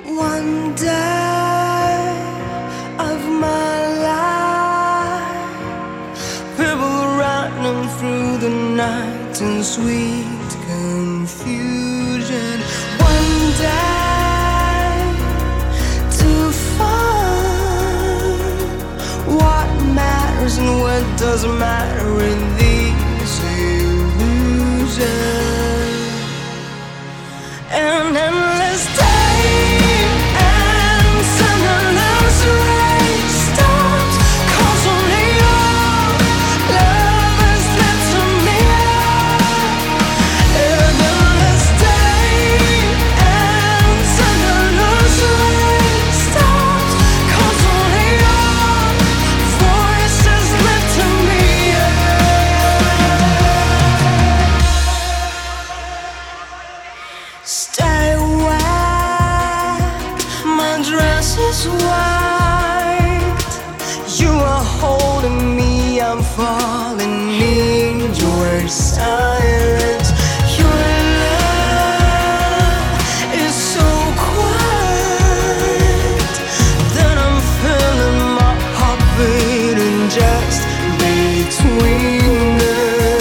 One day of my life, people running through the night in sweet confusion. One day to find what matters and what doesn't matter in these illusions. An endless day. Stay away, my dress is white. You are holding me, I'm falling in your silence. Your love is so quiet that I'm feeling my heart beating just between us.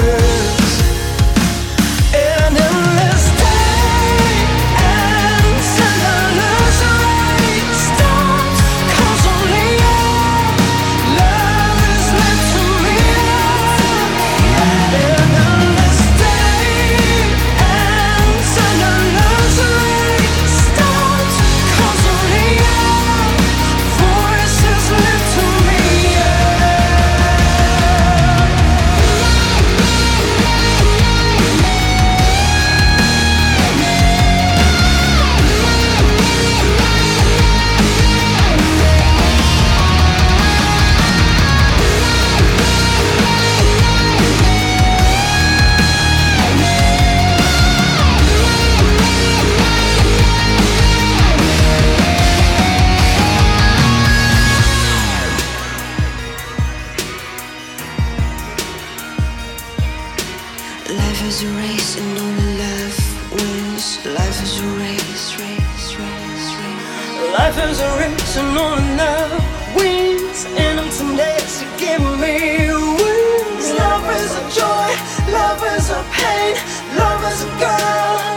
Life is a race and only love wins. Life is a race, race, race, race. Life is a race and only love wins. And I'm days to give me wings. Love is a joy, love is a pain, love is a girl.